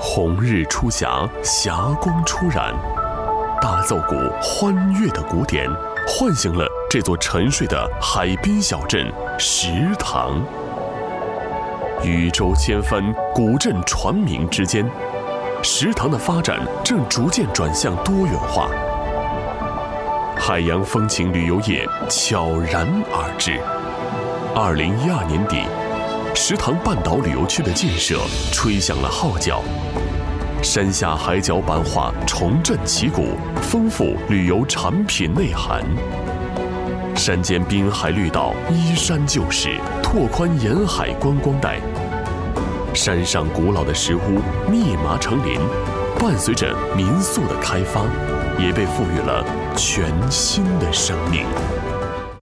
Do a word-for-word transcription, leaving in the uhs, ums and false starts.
红日出霞，霞光出染，大奏鼓欢悦的鼓点，唤醒了这座沉睡的海滨小镇石塘。宇宙千帆，古镇传名之间，石塘的发展正逐渐转向多元化，海洋风情旅游业悄然而至。二零一二年底，石塘半岛旅游区的建设吹响了号角，山下海角版画重振旗鼓，丰富旅游产品内涵。山间滨海绿道依山就势，拓宽沿海观光带。山上古老的石屋密麻成林，伴随着民宿的开发，也被赋予了全新的生命。